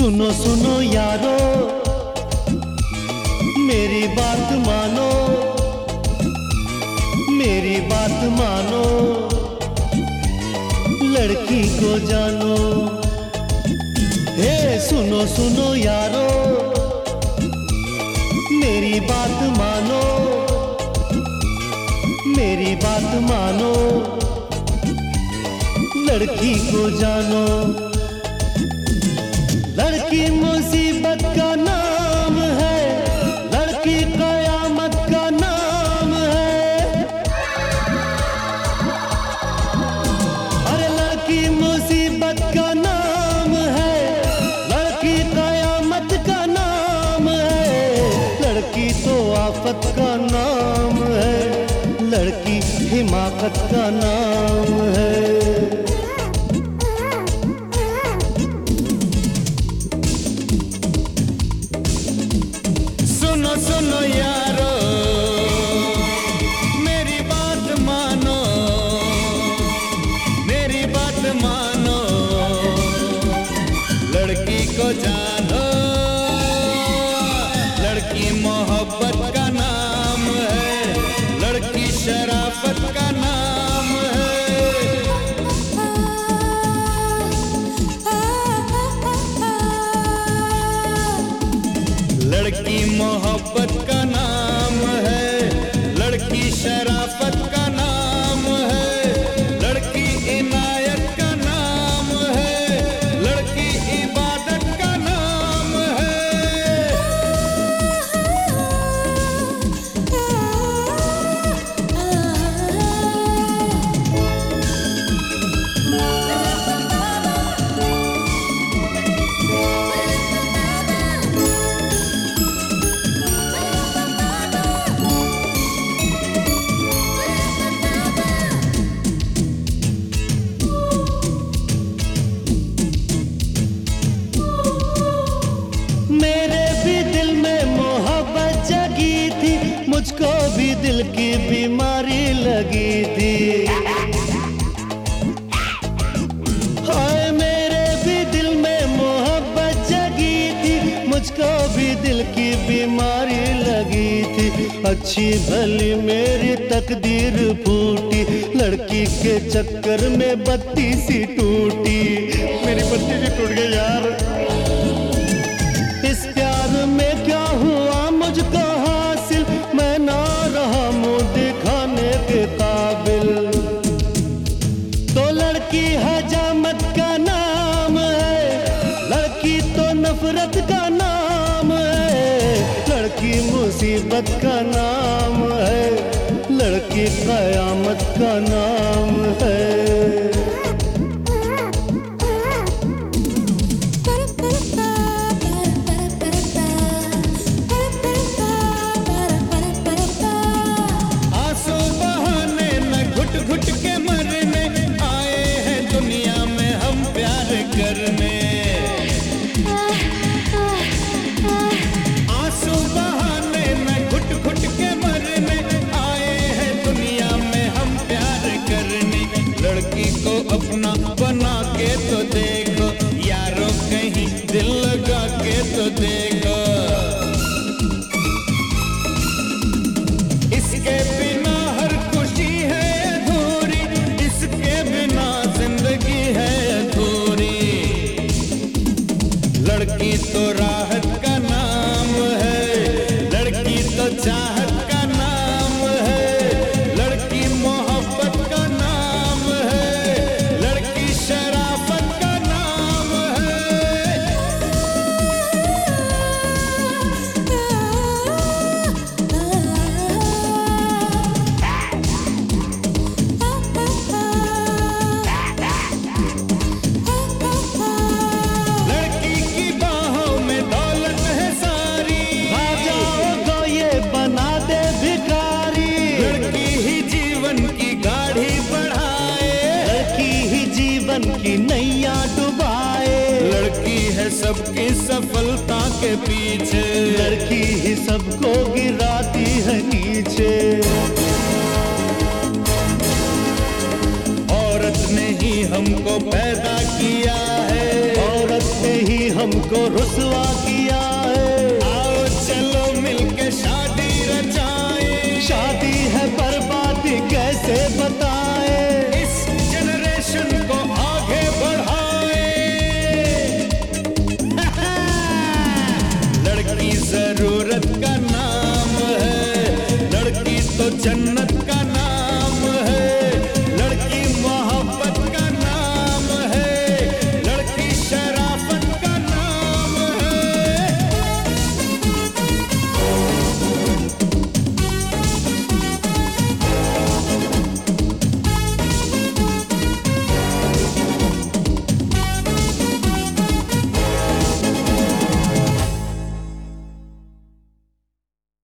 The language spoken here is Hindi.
सुनो सुनो यारो मेरी बात मानो, मेरी बात मानो, लड़की को जानो। हे सुनो सुनो यारो मेरी बात मानो, मेरी बात मानो, लड़की को जानो। लड़की मुसीबत का नाम है, लड़की कयामत का नाम है। अरे लड़की मुसीबत का नाम है, लड़की कयामत का नाम है। लड़की तो आफत का नाम है, लड़की हिमाकत का नाम है। सुनो सुनो यारो मेरी बात मानो, मेरी बात मानो, लड़की को जानो। लड़की मोहब्बत का नाम है, लड़की शराफत का नाम है। लड़की मोहब्बत का नाम है, लड़की शराफत का नाम है, लड़की इनायत का नाम है, लड़की इबादत का नाम है। मेरे भी दिल में मोहब्बत जगी थी, मुझको भी दिल की बीमारी लगी थी। हाय मेरे भी दिल में मोहब्बत जगी थी, मुझको भी दिल की बीमारी लगी थी। अच्छी भली मेरी तकदीर फूटी, लड़की के चक्कर में बत्ती सी टूटी। मेरी बत्ती सी टूट गई यार। इस प्यार में क्या हुआ मुझको हासिल, मैं ना रहा मुंह दिखाने के काबिल। तो लड़की हजामत का नाम है, लड़की तो नफरत का नाम है। लड़की मुसीबत का नाम है, लड़की कयामत का नाम है। घुट के मरने आए हैं दुनिया में हम प्यार करने। आंसू बहाने न घुट घुट के मरने आए हैं दुनिया में हम प्यार करने। लड़की को अपना बना के तो देखो यारो, कहीं दिल लगा के तो देखो। इसके बिना हर खुशी है अधूरी, इसके बिना जिंदगी है अधूरी। लड़की तो राहत का नाम है, लड़की तो चाहत का नाम है, लड़की मोहब्बत का नाम है, लड़की शराफत का नाम है। लड़की की बाहों में दौलत है सारी, आ जाओ तो ये बना दे भिखारी। लड़की ही जीवन की गाड़ी बढ़ाए, लड़की ही जीवन की नैया डुबाए। लड़की है सबकी सफलता के पीछे, लड़की ही सबको गिराती है नीचे। औरत ने ही हमको पैदा किया है, औरत ने ही हमको रुसवा किया है। आओ चलो मिलके शादी रचाए, शादी है बर्बादी कैसे बताए, इस जनरेशन को आगे बढ़ाए। लड़की जरूरत का